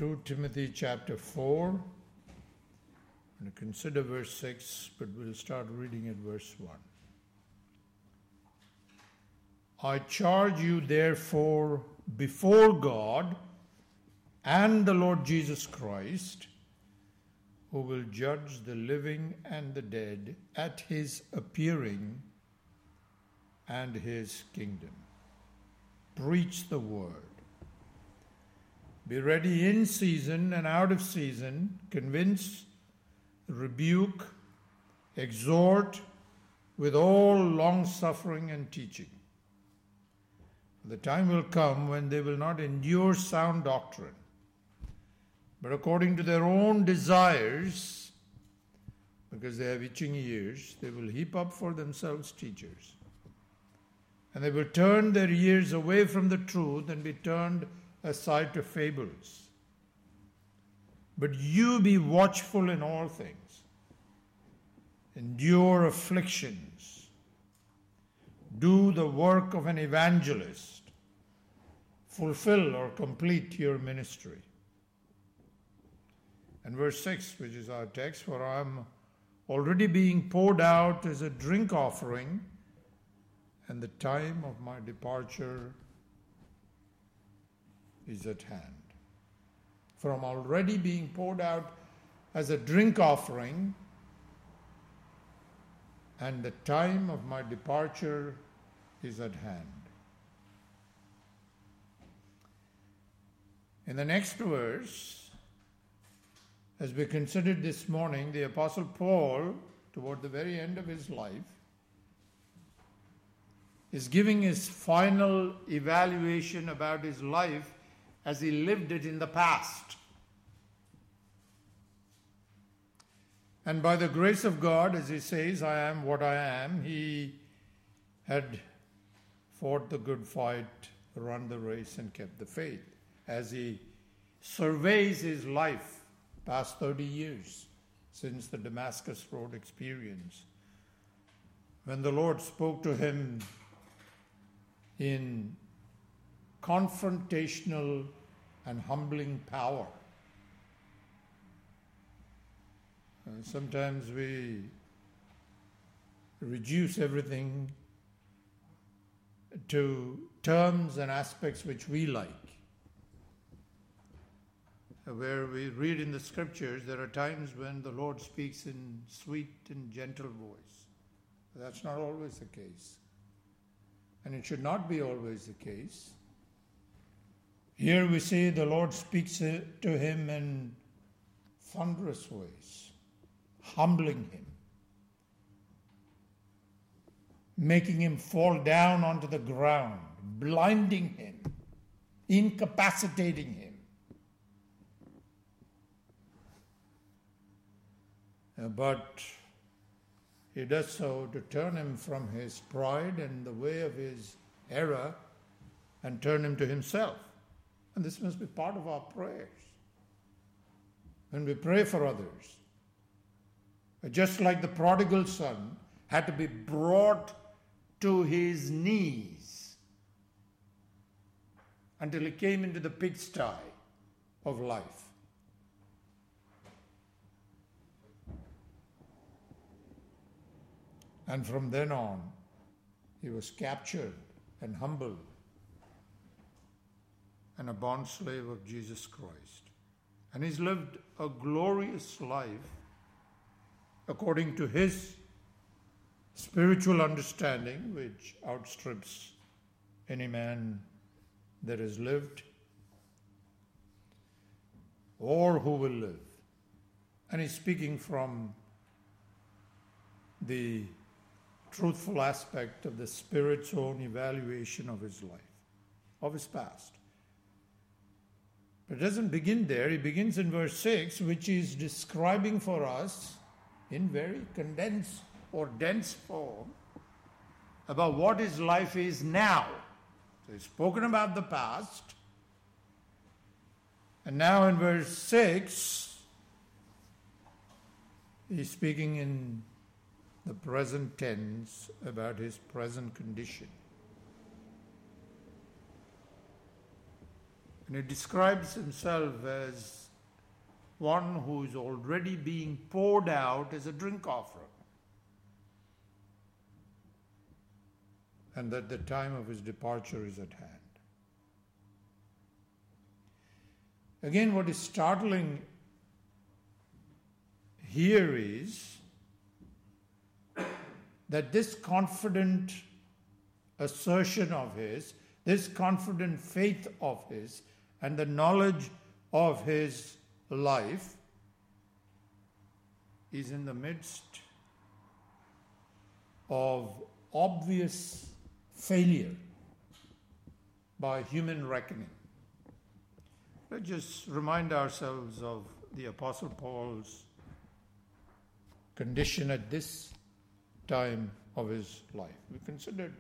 2 Timothy chapter 4. I'm going to consider verse 6, but we'll start reading at verse 1. I charge you therefore before God and the Lord Jesus Christ, who will judge the living and the dead at his appearing and his kingdom. Preach the word. Be ready in season and out of season, convince, rebuke, exhort with all long-suffering and teaching. The time will come when they will not endure sound doctrine, but according to their own desires, because they have itching ears, they will heap up for themselves teachers. And they will turn their ears away from the truth and be turned aside to fables. But you be watchful in all things. Endure afflictions. Do the work of an evangelist. Fulfill or complete your ministry. And verse 6, which is our text, for I am already being poured out as a drink offering, and the time of my departure is at hand. For I'm already being poured out as a drink offering, and the time of my departure is at hand. In the next verse, as we considered this morning, the Apostle Paul, toward the very end of his life, is giving his final evaluation about his life as he lived it in the past. And by the grace of God, as he says, I am what I am, he had fought the good fight, run the race, and kept the faith. As he surveys his life, past 30 years since the Damascus Road experience, when the Lord spoke to him in confrontational and humbling power. Sometimes we reduce everything to terms and aspects which we like. Where we read in the scriptures, there are times when the Lord speaks in sweet and gentle voice. That's not always the case. And it should not be always the case. Here we see the Lord speaks to him in thunderous ways, humbling him, making him fall down onto the ground, blinding him, incapacitating him. But he does so to turn him from his pride and the way of his error and turn him to himself. And this must be part of our prayers. When we pray for others, just like the prodigal son had to be brought to his knees until he came into the pigsty of life. And from then on, he was captured and humbled and a bondslave of Jesus Christ. And he's lived a glorious life according to his spiritual understanding, which outstrips any man that has lived or who will live. And he's speaking from the truthful aspect of the Spirit's own evaluation of his life, of his past. But it doesn't begin there. He begins in verse 6, which is describing for us in very condensed or dense form about what his life is now. So he's spoken about the past. And now in verse 6, he's speaking in the present tense about his present condition. And he describes himself as one who is already being poured out as a drink offering. And that the time of his departure is at hand. Again, what is startling here is that this confident assertion of his, this confident faith of his, and the knowledge of his life is in the midst of obvious failure by human reckoning. Let's just remind ourselves of the Apostle Paul's condition at this time of his life. We considered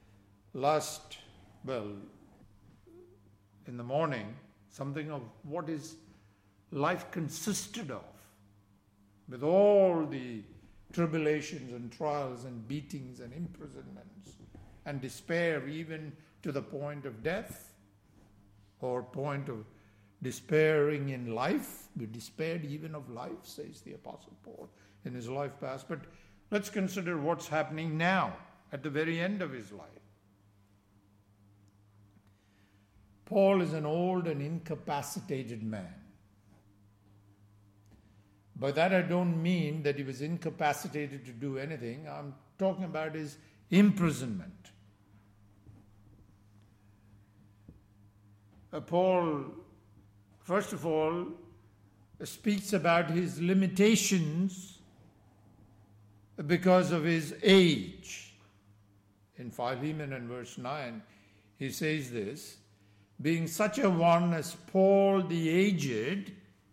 in the morning, something of what his life consisted of, with all the tribulations and trials and beatings and imprisonments and despair, even to the point of death or point of despairing in life. We despaired even of life, says the Apostle Paul in his life past. But let's consider what's happening now at the very end of his life. Paul is an old and incapacitated man. By that I don't mean that he was incapacitated to do anything. I'm talking about his imprisonment. Paul, first of all, speaks about his limitations because of his age. In Philemon and verse 9, he says this, being such a one as Paul the aged,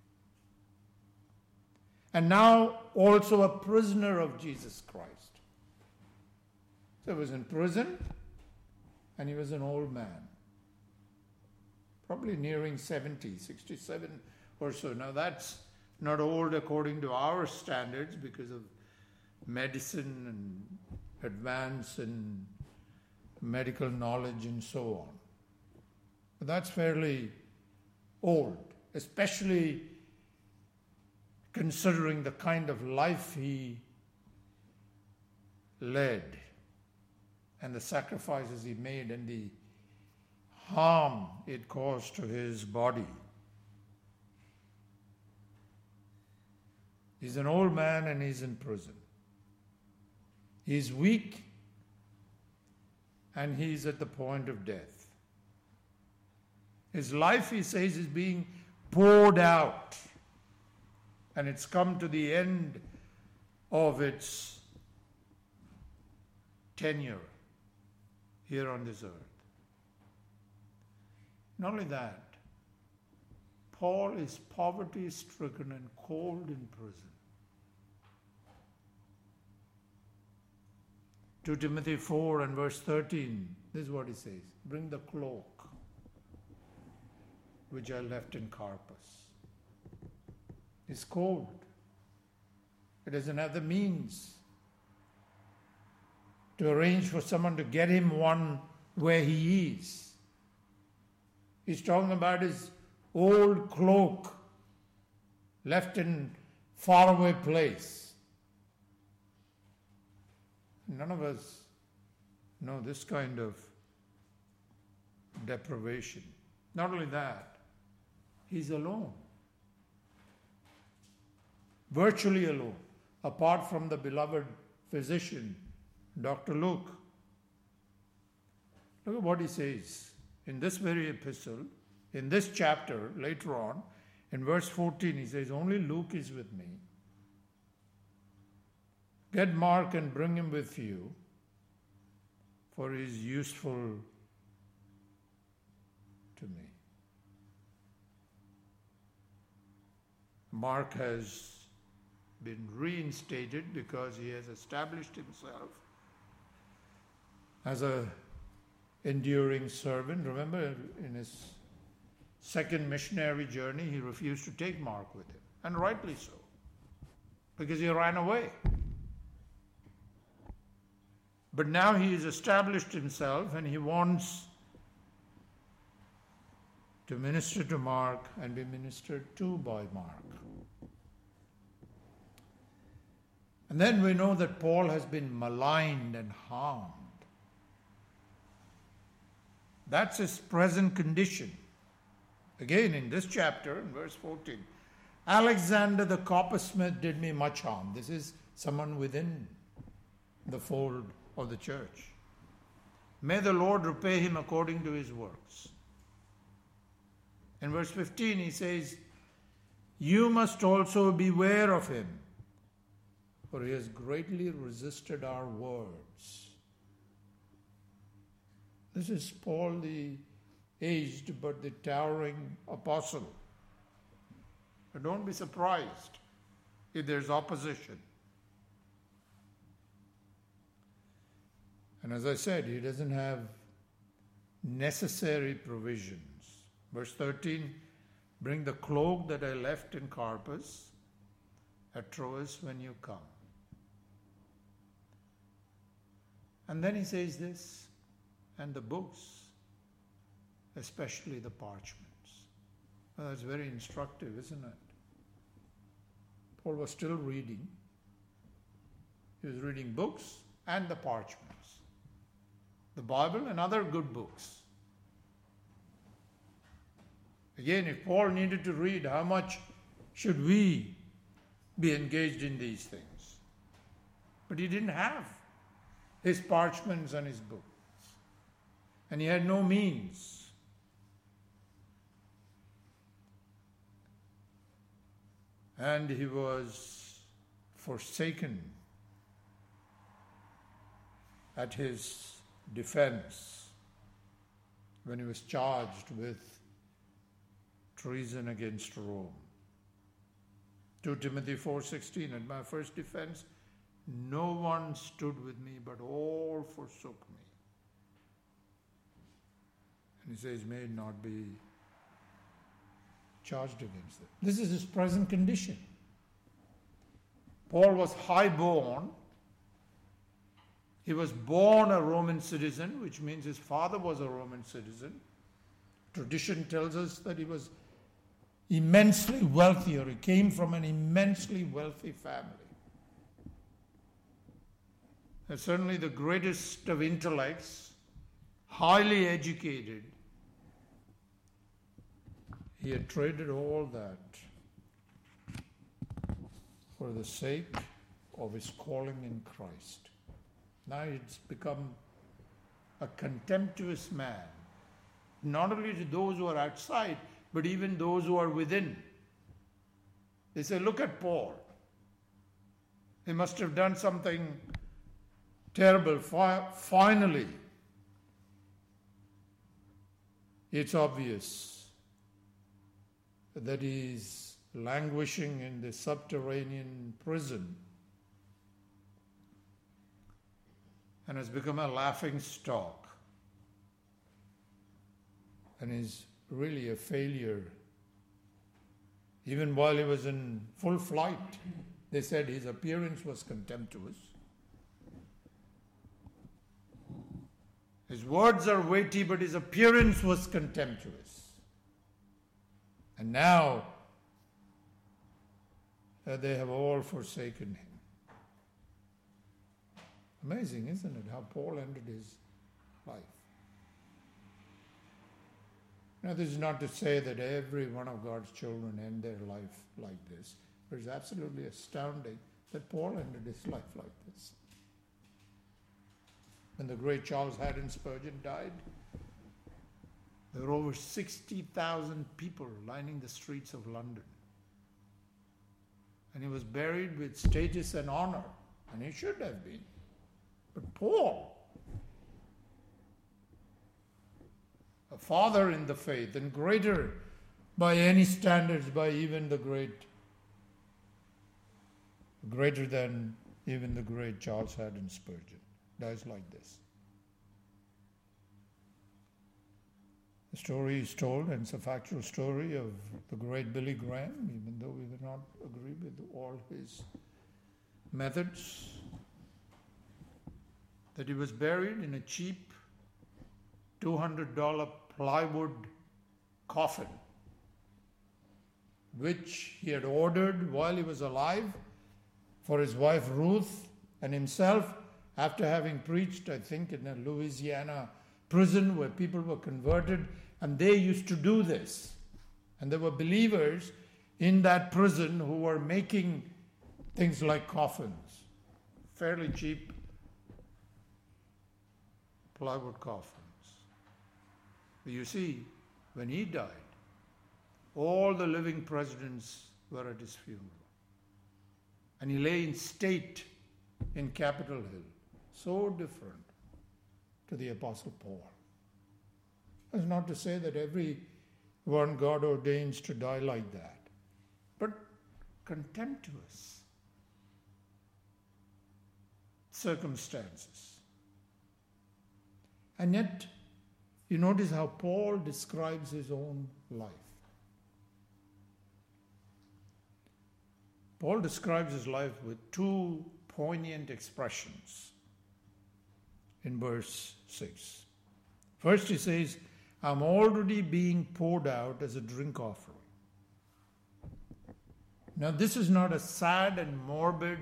and now also a prisoner of Jesus Christ. So he was in prison, and he was an old man, probably nearing 70, 67 or so. Now that's not old according to our standards because of medicine and advance in medical knowledge and so on. But that's fairly old, especially considering the kind of life he led and the sacrifices he made and the harm it caused to his body. He's an old man and he's in prison. He's weak and he's at the point of death. His life, he says, is being poured out, and it's come to the end of its tenure here on this earth. Not only that, Paul is poverty-stricken and cold in prison. 2 Timothy 4 and verse 13, this is what he says, bring the cloak which I left in Carpus. He's cold. He doesn't have the means to arrange for someone to get him one where he is. He's talking about his old cloak left in faraway place. None of us know this kind of deprivation. Not only that, he's alone. Virtually alone, apart from the beloved physician, Dr. Luke. Look at what he says in this very epistle, in this chapter, later on, in verse 14, he says, only Luke is with me. Get Mark and bring him with you, for he is useful to me. Mark has been reinstated because he has established himself as an enduring servant. Remember, in his second missionary journey, he refused to take Mark with him, and rightly so, because he ran away. But now he has established himself and he wants to minister to Mark and be ministered to by Mark. And then we know that Paul has been maligned and harmed. That's his present condition. Again, in this chapter, in verse 14, Alexander the coppersmith did me much harm. This is someone within the fold of the church. May the Lord repay him according to his works. In verse 15, he says, you must also beware of him, for he has greatly resisted our words. This is Paul, the aged but the towering apostle. But don't be surprised if there's opposition. And as I said, he doesn't have necessary provisions. Verse 13, bring the cloak that I left in Carpus at Troas when you come. And then he says this, and the books, especially the parchments. Well, that's very instructive, isn't it? Paul was still reading. He was reading books and the parchments. The Bible and other good books. Again, if Paul needed to read, how much should we be engaged in these things? But he didn't have his parchments and his books. And he had no means. And he was forsaken at his defense when he was charged with treason against Rome. 2 Timothy 4:16, at my first defense, no one stood with me, but all forsook me. And he says, may it not be charged against them. This is his present condition. Paul was high-born. He was born a Roman citizen, which means his father was a Roman citizen. Tradition tells us that he was immensely wealthy, or he came from an immensely wealthy family. And certainly the greatest of intellects, highly educated. He had traded all that for the sake of his calling in Christ. Now it's become a contemptuous man, not only to those who are outside, but even those who are within. They say, look at Paul. He must have done something terrible. Finally, it's obvious that he's languishing in the subterranean prison and has become a laughing stock and is really a failure. Even while he was in full flight, they said his appearance was contemptuous. His words are weighty, but his appearance was contemptuous. And now they have all forsaken him. Amazing, isn't it, how Paul ended his life. Now, this is not to say that every one of God's children end their life like this, but it's absolutely astounding that Paul ended his life like this. When the great Charles Haddon Spurgeon died, there were over 60,000 people lining the streets of London. And he was buried with status and honor, and he should have been. But Paul, a father in the faith and greater by any standards, by even the greater than even the great Charles Haddon Spurgeon, dies like this. The story is told, and it's a factual story of the great Billy Graham, even though we would not agree with all his methods, that he was buried in a cheap $200 plywood coffin, which he had ordered while he was alive for his wife Ruth and himself, after having preached, I think, in a Louisiana prison where people were converted, and they used to do this. And there were believers in that prison who were making things like coffins, fairly cheap plywood coffins. But you see, when he died, all the living presidents were at his funeral. And he lay in state in Capitol Hill. So different to the Apostle Paul. That's not to say that everyone God ordains to die like that, but contemptuous circumstances. And yet, you notice how Paul describes his own life. Paul describes his life with two poignant expressions in verse 6. First he says, I'm already being poured out as a drink offering. Now this is not a sad and morbid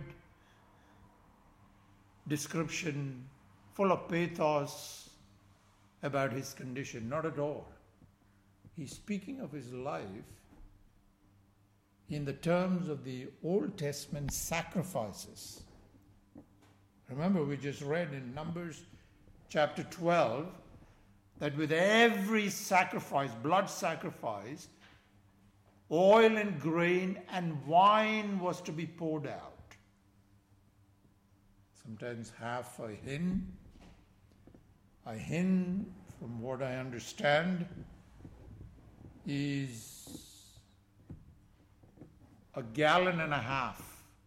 description full of pathos about his condition. Not at all. He's speaking of his life in the terms of the Old Testament sacrifices. Remember, we just read in Numbers chapter 12 that with every sacrifice, blood sacrifice, oil and grain and wine was to be poured out. Sometimes half a hin. A hin, from what I understand, is a gallon and a half.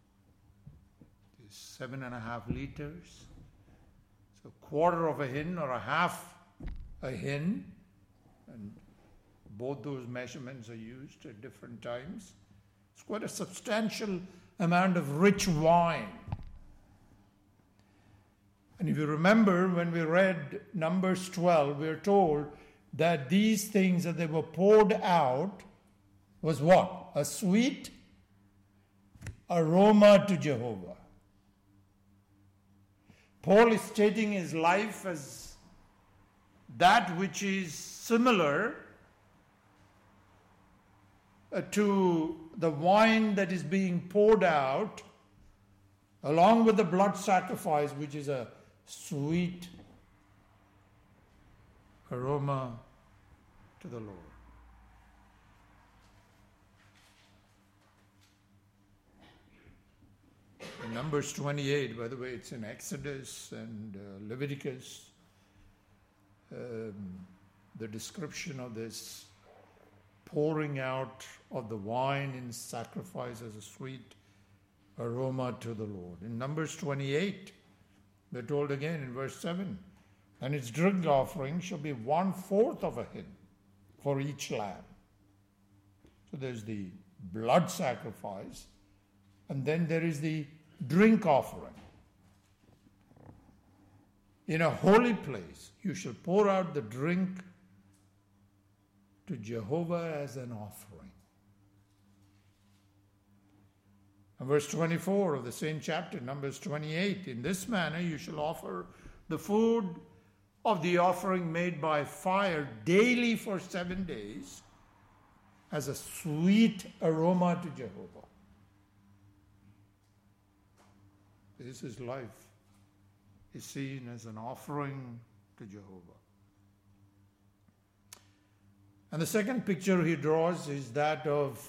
It's 7.5 liters. So a quarter of a hin or a half a hin, and both those measurements are used at different times. It's quite a substantial amount of rich wine. And if you remember, when we read Numbers 12, we are told that these things that they were poured out was what? A sweet aroma to Jehovah. Paul is stating his life as that which is similar to the wine that is being poured out, along with the blood sacrifice, which is a sweet aroma to the Lord. In Numbers 28, by the way, it's in Exodus and Leviticus, the description of this pouring out of the wine in sacrifice as a sweet aroma to the Lord. In Numbers 28, we're told again in verse 7, and its drink offering shall be 1/4 of a hin for each lamb. So there's the blood sacrifice, and then there is the drink offering. In a holy place, you shall pour out the drink to Jehovah as an offering. And verse 24 of the same chapter, Numbers 28, in this manner you shall offer the food of the offering made by fire daily for 7 days as a sweet aroma to Jehovah. This is life, is seen as an offering to Jehovah. And the second picture he draws is that of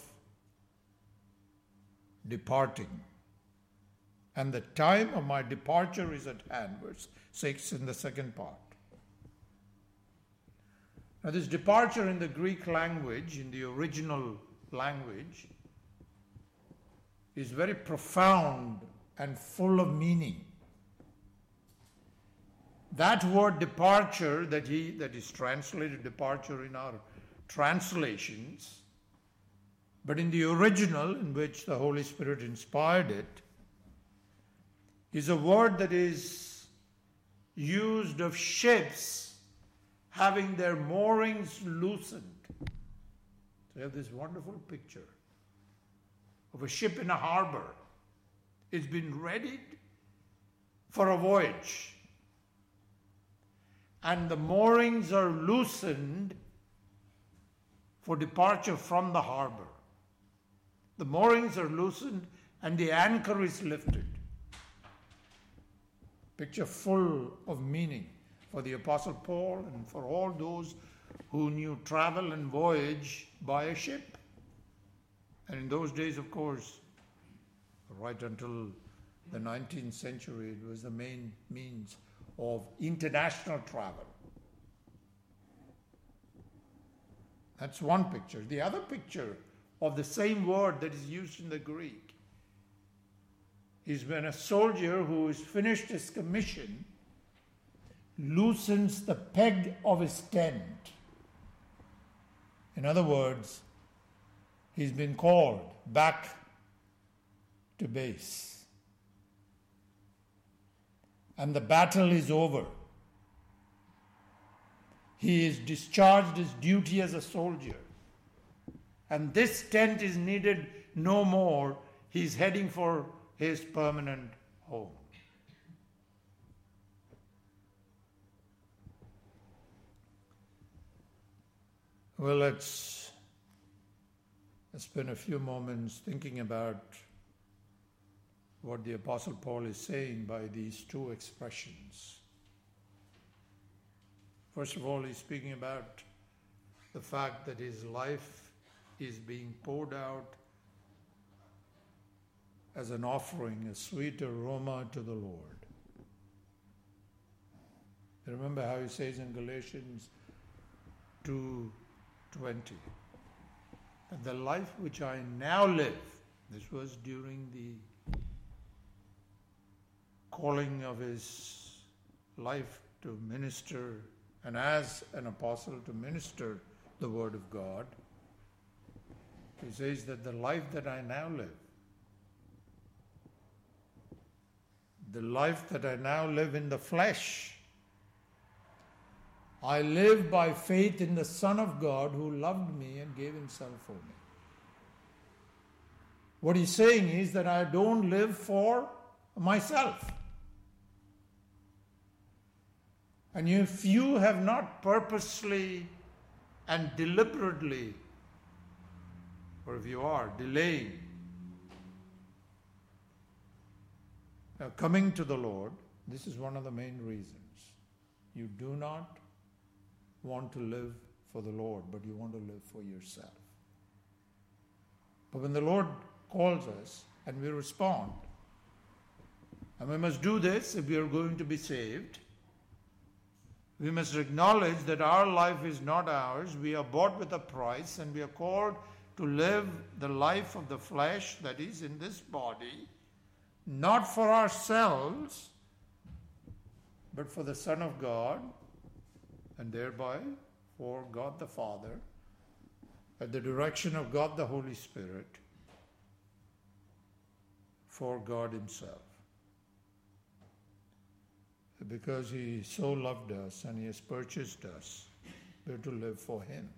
departing. And the time of my departure is at hand, verse 6 in the second part. Now this departure in the Greek language, in the original language, is very profound and full of meaning. That word departure that is translated departure in our translations, but in the original, in which the Holy Spirit inspired it, is a word that is used of ships having their moorings loosened We have this wonderful picture of a ship in a harbor. It's been readied for a voyage. And the moorings are loosened for departure from the harbor. The moorings are loosened and the anchor is lifted. Picture full of meaning for the Apostle Paul and for all those who knew travel and voyage by a ship. And in those days, of course, right until the 19th century, it was the main means of international travel. That's one picture. The other picture of the same word that is used in the Greek is when a soldier who has finished his commission loosens the peg of his tent. In other words, he's been called back to base. And the battle is over. He has discharged his duty as a soldier. And this tent is needed no more. He's heading for his permanent home. Well, let's spend a few moments thinking about what the Apostle Paul is saying by these two expressions. First of all, he's speaking about the fact that his life is being poured out as an offering, a sweet aroma to the Lord. Remember how he says in Galatians 2:20, that the life which I now live, this was during the calling of his life to minister and as an apostle to minister the word of God. He says that the life that I now live, the life that I now live in the flesh, I live by faith in the Son of God who loved me and gave himself for me. What he's saying is that I don't live for myself. And if you have not purposely and deliberately, or if you are delaying coming to the Lord, this is one of the main reasons. You do not want to live for the Lord, but you want to live for yourself. But when the Lord calls us and we respond, and we must do this if we are going to be saved, we must acknowledge that our life is not ours. We are bought with a price, and we are called to live the life of the flesh that is in this body, not for ourselves, but for the Son of God, and thereby for God the Father, at the direction of God the Holy Spirit, for God himself. Because he so loved us and he has purchased us, we're to live for him.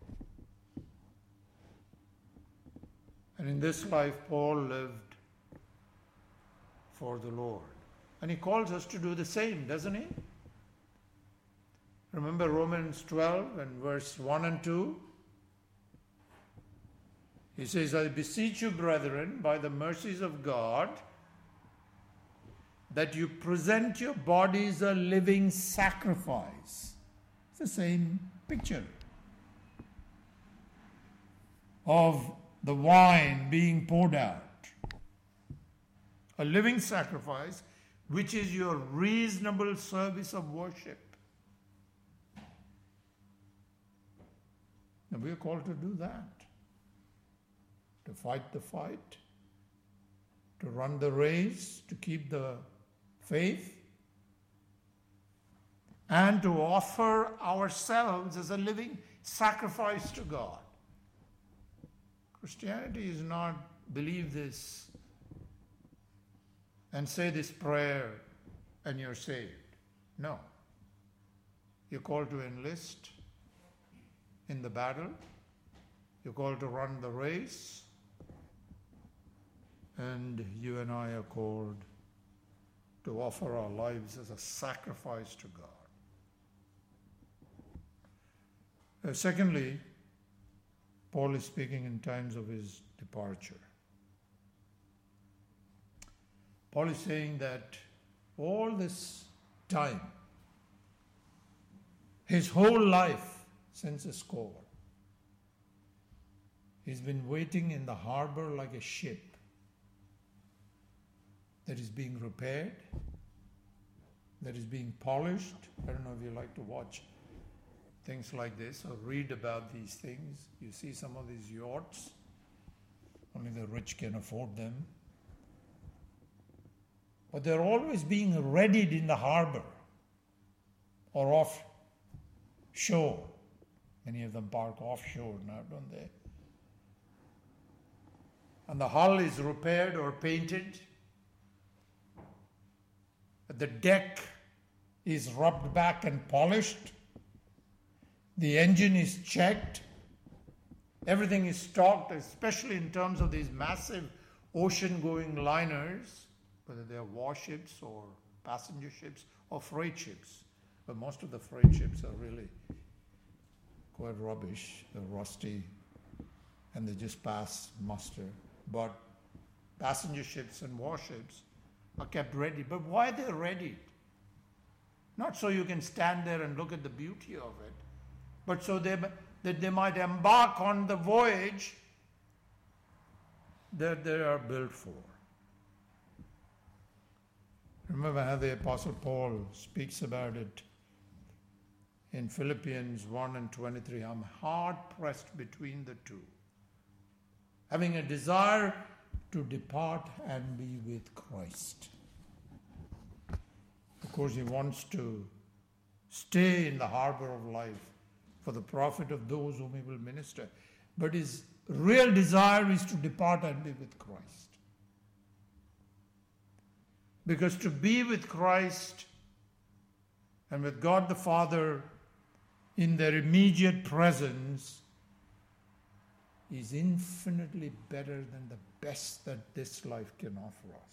And in this life, Paul lived for the Lord. And he calls us to do the same, doesn't he? Remember Romans 12 and verse 1 and 2? He says, I beseech you, brethren, by the mercies of God, that you present your bodies a living sacrifice. It's the same picture of the wine being poured out. A living sacrifice, which is your reasonable service of worship. And we are called to do that. To fight the fight, to run the race, to keep the faith, and to offer ourselves as a living sacrifice to God. Christianity is not believe this and say this prayer and you're saved. No. You're called to enlist in the battle. You're called to run the race, and you and I are called to offer our lives as a sacrifice to God. Secondly, Paul is speaking in times of his departure. Paul is saying that all this time, his whole life since his call, he's been waiting in the harbor like a ship that is being repaired, that is being polished. I don't know if you like to watch things like this or read about these things. You see some of these yachts, only the rich can afford them. But they're always being readied in the harbor or offshore. Many of them park offshore now, don't they? And the hull is repaired or painted. The deck is rubbed back and polished. The engine is checked. Everything is stocked, especially in terms of these massive ocean-going liners, whether they are warships or passenger ships or freight ships. But most of the freight ships are really quite rubbish. They're rusty and they just pass muster. But passenger ships and warships are kept ready. But why they're ready? Not so you can stand there and look at the beauty of it, but so that they might embark on the voyage that they are built for. Remember how the Apostle Paul speaks about it in Philippians 1 and 23. I'm hard pressed between the two, having a desire to depart and be with Christ. Of course, he wants to stay in the harbor of life for the profit of those whom he will minister. But his real desire is to depart and be with Christ. Because to be with Christ and with God the Father in their immediate presence is infinitely better than the best that this life can offer us.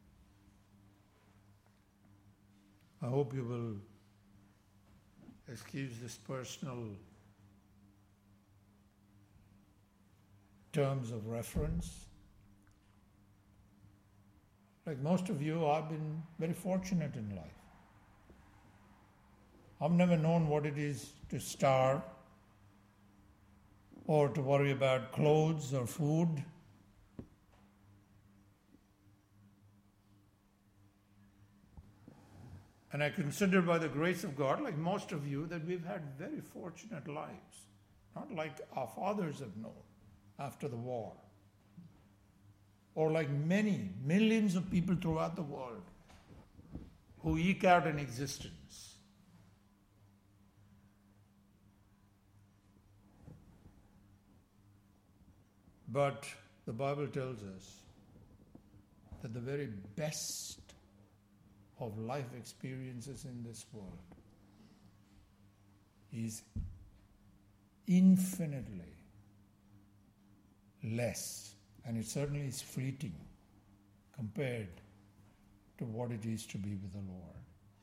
I hope you will excuse this personal terms of reference. Like most of you, I've been very fortunate in life. I've never known what it is to starve or to worry about clothes or food. And I consider by the grace of God, like most of you, that we've had very fortunate lives. Not like our fathers have known after the war. Or like many, millions of people throughout the world who eke out an existence. But the Bible tells us that the very best of life experiences in this world is infinitely less, and it certainly is fleeting compared to what it is to be with the Lord.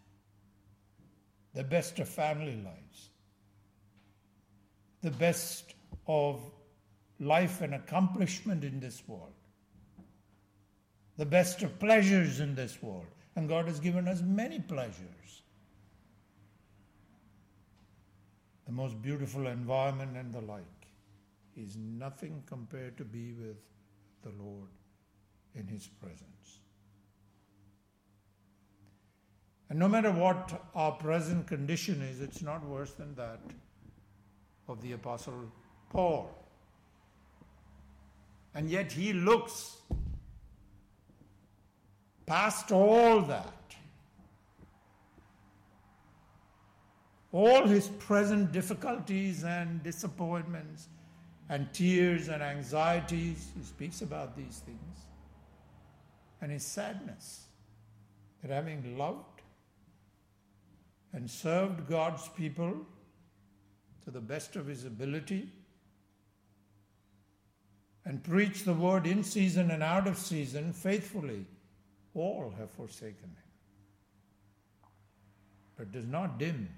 The best of family lives, the best of life and accomplishment in this world, the best of pleasures in this world. And God has given us many pleasures. The most beautiful environment and the like is nothing compared to be with the Lord in His presence. And no matter what our present condition is, it's not worse than that of the Apostle Paul. And yet he looks past all that, all his present difficulties and disappointments and tears and anxieties. He speaks about these things. And his sadness that having loved and served God's people to the best of his ability, and preach the word in season and out of season faithfully, all have forsaken him. But does not dim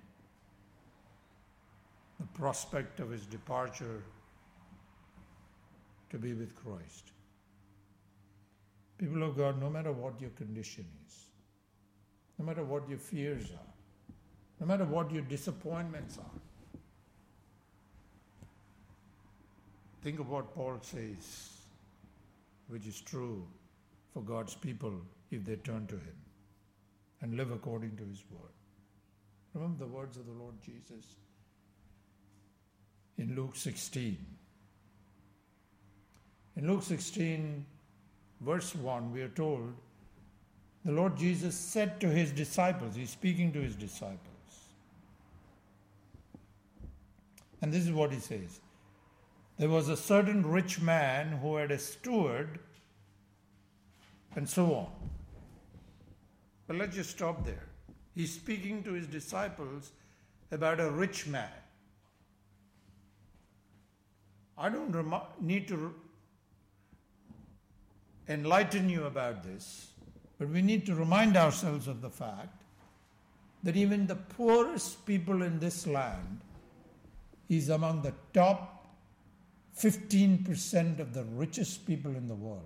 the prospect of his departure to be with Christ. People of God, no matter what your condition is, no matter what your fears are, no matter what your disappointments are, think of what Paul says, which is true for God's people if they turn to him and live according to his word. Remember the words of the Lord Jesus in Luke 16. In Luke 16, verse 1, we are told, the Lord Jesus said to his disciples, he's speaking to his disciples, and this is what he says. There was a certain rich man who had a steward, and so on. But let's just stop there. He's speaking to his disciples about a rich man. I don't need to enlighten you about this, but we need to remind ourselves of the fact that even the poorest people in this land is among the top 15% of the richest people in the world.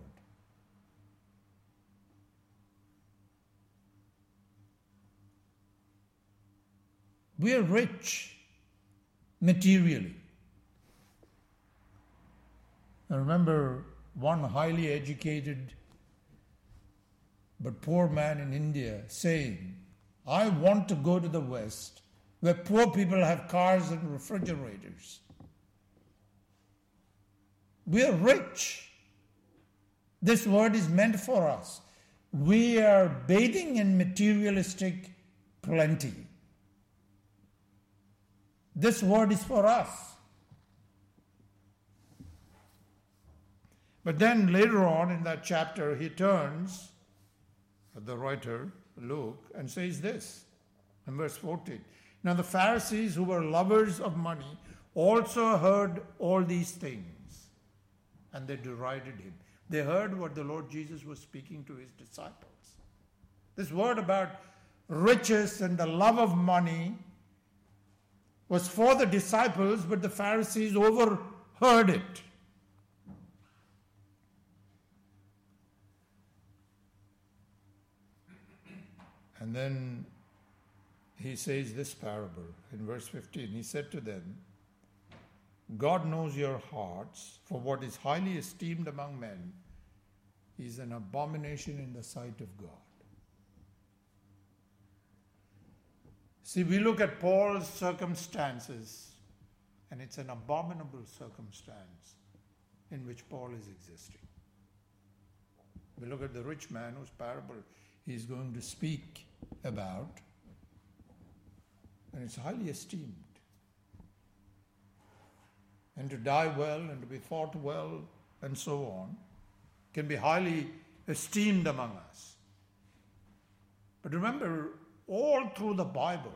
We are rich materially. I remember one highly educated but poor man in India saying, I want to go to the West where poor people have cars and refrigerators. We are rich. This word is meant for us. We are bathing in materialistic plenty. This word is for us. But then later on in that chapter, he turns, the writer, Luke, and says this in verse 14. Now the Pharisees, who were lovers of money, also heard all these things, and they derided him. They heard what the Lord Jesus was speaking to his disciples. This word about riches and the love of money was for the disciples, but the Pharisees overheard it. And then he says this parable in verse 15. He said to them, God knows your hearts, for what is highly esteemed among men is an abomination in the sight of God. See, we look at Paul's circumstances, and it's an abominable circumstance in which Paul is existing. We look at the rich man whose parable he's going to speak about, and it's highly esteemed. And to die well and to be thought well and so on can be highly esteemed among us. But remember, all through the Bible,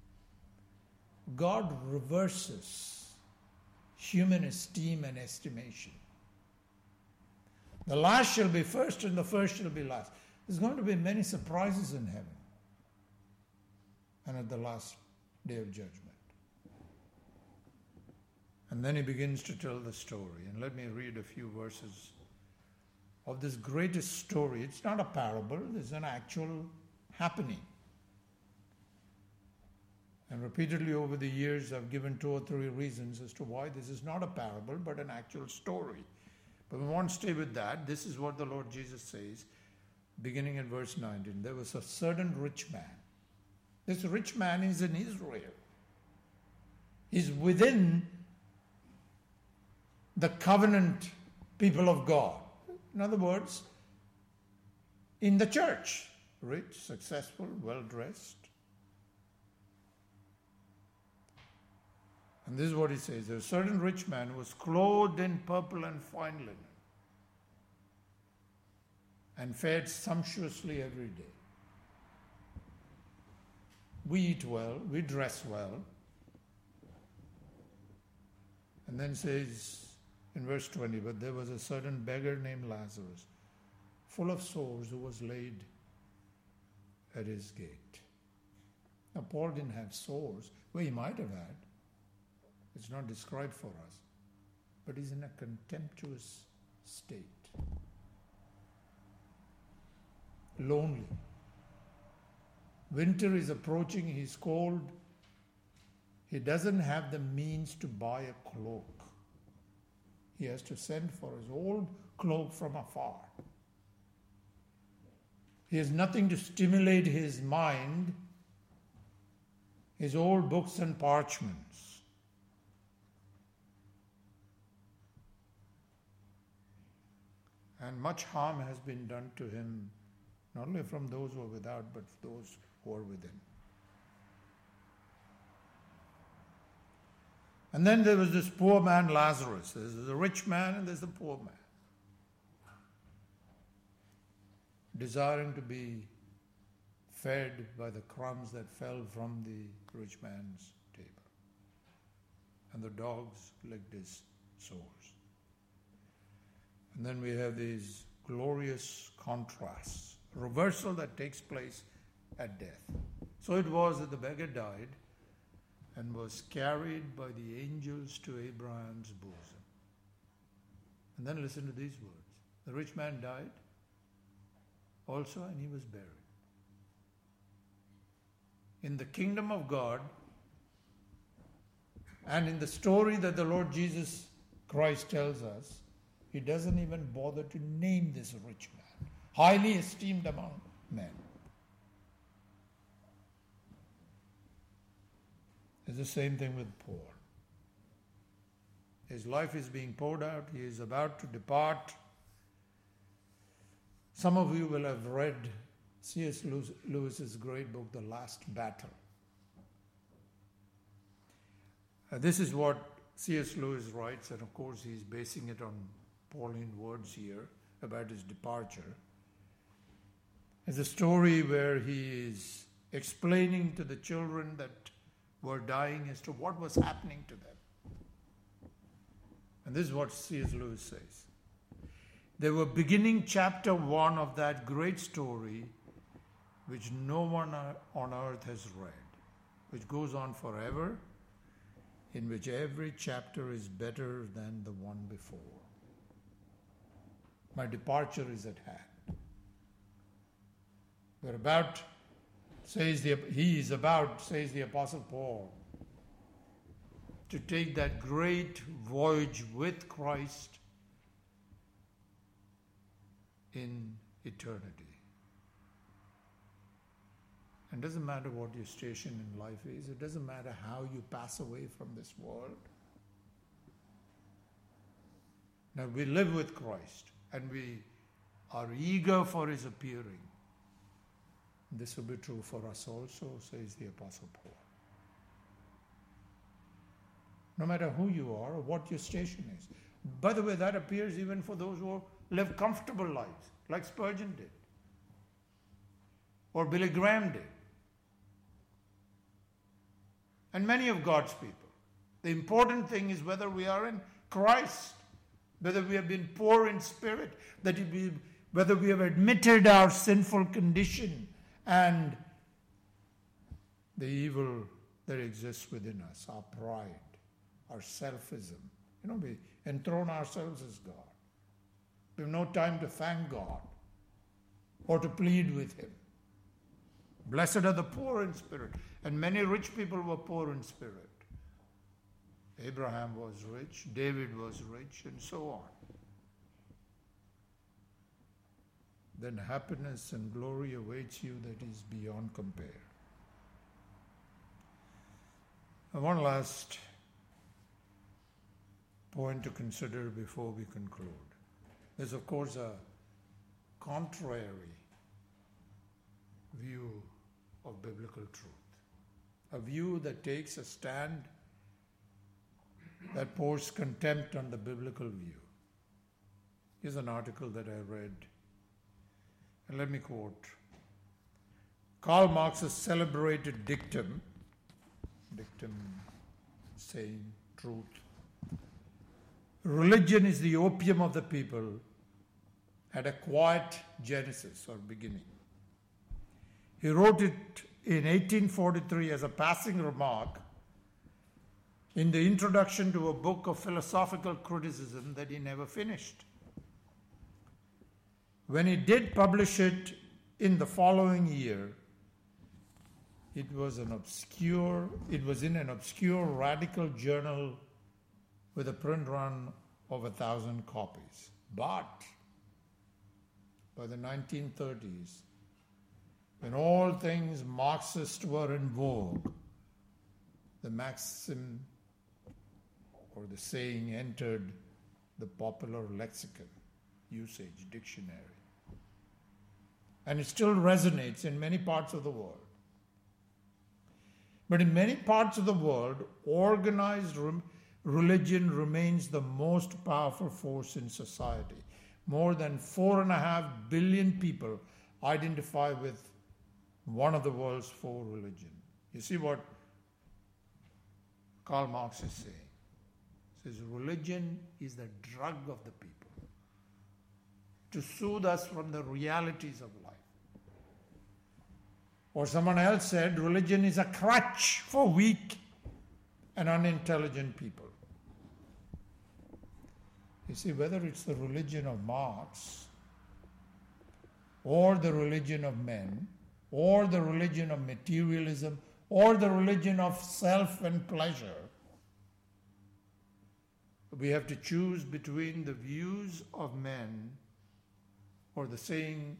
God reverses human esteem and estimation. The last shall be first and the first shall be last. There's going to be many surprises in heaven and at the last day of judgment. And then he begins to tell the story. And let me read a few verses of this greatest story. It's not a parable, it's an actual happening. And repeatedly over the years, I've given 2 or 3 reasons as to why this is not a parable, but an actual story. But we won't stay with that. This is what the Lord Jesus says, beginning in verse 19. There was a certain rich man. This rich man is in Israel. He's within the covenant people of God. In other words, in the church. Rich, successful, well-dressed. And this is what he says. There was a certain rich man who was clothed in purple and fine linen and fared sumptuously every day. We eat well, we dress well. And then says in verse 20, but there was a certain beggar named Lazarus, full of sores, who was laid at his gate. Now, Paul didn't have sores. Well, he might have had. It's not described for us. But he's in a contemptuous state. Lonely. Winter is approaching. He's cold. He doesn't have the means to buy a cloak. He has to send for his old cloak from afar. He has nothing to stimulate his mind, his old books and parchments. And much harm has been done to him, not only from those who are without, but those who are within. And then there was this poor man, Lazarus. There's the rich man and there's the poor man, desiring to be fed by the crumbs that fell from the rich man's table. And the dogs licked his sores. And then we have these glorious contrasts, reversal that takes place at death. So it was that the beggar died and was carried by the angels to Abraham's bosom. And then listen to these words. The rich man died also, and he was buried. In the kingdom of God, and in the story that the Lord Jesus Christ tells us, he doesn't even bother to name this rich man, highly esteemed among men. It's the same thing with Paul. His life is being poured out. He is about to depart. Some of you will have read C.S. Lewis's great book, The Last Battle. This is what C.S. Lewis writes, and of course he's basing it on Pauline words here about his departure. It's a story where he is explaining to the children that were dying as to what was happening to them. And this is what C.S. Lewis says. They were beginning chapter 1 of that great story which no one on earth has read, which goes on forever, in which every chapter is better than the one before. My departure is at hand. We're about, says the Apostle Paul, to take that great voyage with Christ in eternity. And it doesn't matter what your station in life is. It doesn't matter how you pass away from this world. Now we live with Christ and we are eager for his appearing. This will be true for us also, says the Apostle Paul. No matter who you are or what your station is. By the way, that appears even for those who live comfortable lives, like Spurgeon did, or Billy Graham did, and many of God's people. The important thing is whether we are in Christ, whether we have been poor in spirit, whether we have admitted our sinful condition and the evil that exists within us, our pride, our selfism. We enthrone ourselves as God. We have no time to thank God or to plead with him. Blessed are the poor in spirit. And many rich people were poor in spirit. Abraham was rich, David was rich, and so on. Then happiness and glory awaits you that is beyond compare. And one last point to consider before we conclude. There's, of course, a contrary view of biblical truth. A view that takes a stand that pours contempt on the biblical view. Here's an article that I read, and let me quote. Karl Marx's celebrated dictum saying truth, religion is the opium of the people, had a quiet genesis or beginning. He wrote it in 1843 as a passing remark in the introduction to a book of philosophical criticism that he never finished. When he did publish it in the following year, it was in an obscure radical journal with a print run of 1,000 copies. But by the 1930s, when all things Marxist were in vogue, the maxim or the saying entered the popular lexicon, usage, dictionary. And it still resonates in many parts of the world. But in many parts of the world, organized religion remains the most powerful force in society. More than 4.5 billion people identify with one of the world's 4 religions. You see what Karl Marx is saying? He says religion is the drug of the people to soothe us from the realities of life. Or someone else said religion is a crutch for weak and unintelligent people. You see, whether it's the religion of Marx or the religion of men or the religion of materialism or the religion of self and pleasure, we have to choose between the views of men or the saying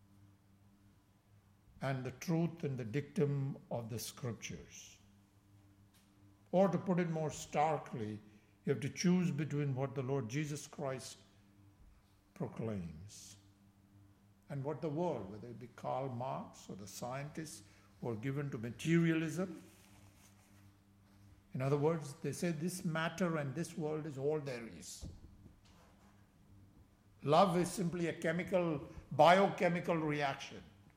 and the truth and the dictum of the scriptures. Or to put it more starkly, you have to choose between what the Lord Jesus Christ proclaims and what the world, whether it be Karl Marx or the scientists who are given to materialism. In other words, they say this matter and this world is all there is. Love is simply a biochemical reaction.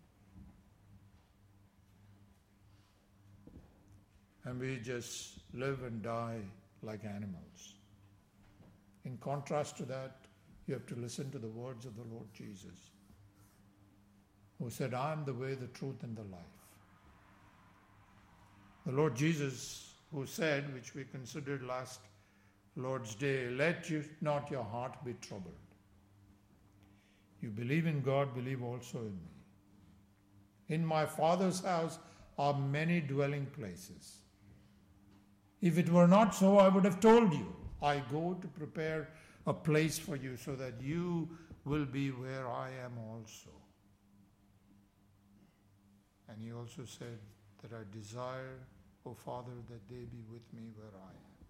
And we just live and die like animals. In contrast to that, you have to listen to the words of the Lord Jesus, who said, I am the way, the truth, and the life. The Lord Jesus, who said, which we considered last Lord's Day, let not your heart be troubled. You believe in God, believe also in me. In my Father's house are many dwelling places. If it were not so, I would have told you. I go to prepare a place for you so that you will be where I am also. And he also said that I desire, O Father, that they be with me where I am.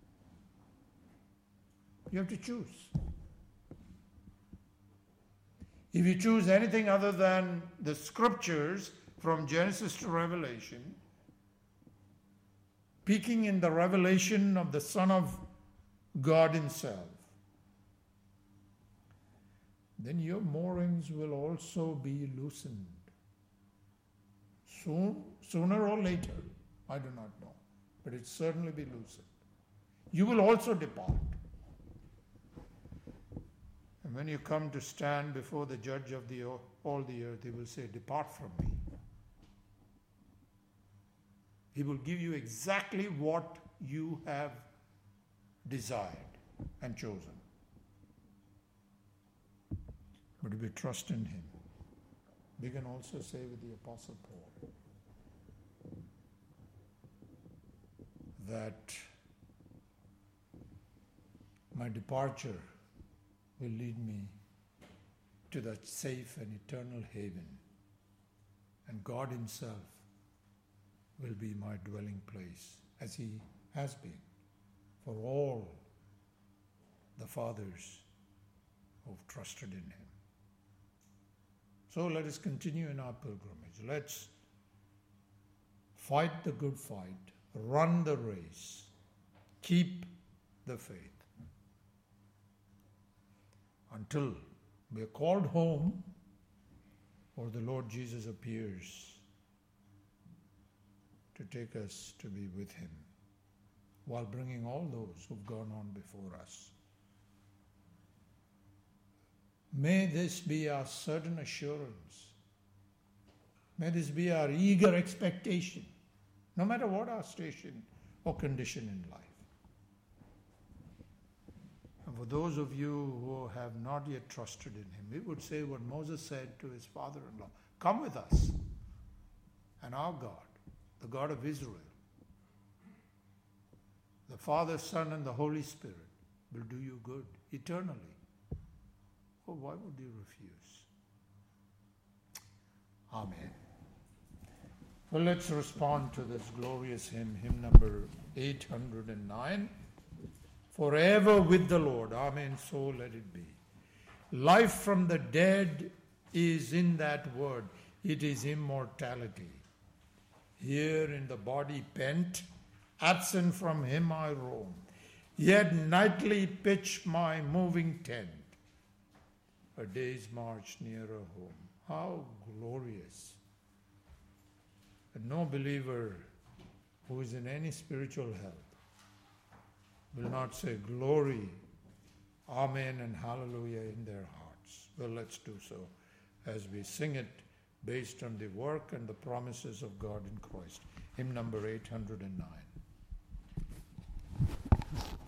You have to choose. If you choose anything other than the scriptures from Genesis to Revelation, peaking in the revelation of the Son of God himself, then your moorings will also be loosened. Sooner or later, I do not know, but it certainly be loosened. You will also depart. And when you come to stand before the judge of all the earth, he will say, depart from me. He will give you exactly what you have desired and chosen. But if we trust in him, we can also say with the Apostle Paul that my departure will lead me to that safe and eternal haven, and God himself will be my dwelling place, as he has been for all the fathers who've trusted in him. So let us continue in our pilgrimage. Let's fight the good fight, run the race, keep the faith, until we are called home or the Lord Jesus appears to take us to be with him, while bringing all those who've gone on before us May this be our certain assurance. May this be our eager expectation, no matter what our station or condition in life. And for those of you who have not yet trusted in him, we would say what Moses said to his father-in-law, come with us, and our God, the God of Israel, the Father, Son, and the Holy Spirit will do you good eternally. Oh, why would you refuse? Amen. Well, let's respond to this glorious hymn, hymn number 809. Forever with the Lord. Amen. So let it be. Life from the dead is in that word. It is immortality. Here in the body pent, absent from him I roam, yet nightly pitch my moving tent, a day's march nearer home. How glorious. And no believer who is in any spiritual health will not say glory, amen, and hallelujah in their hearts. Well, let's do so as we sing it based on the work and the promises of God in Christ. Hymn number 809.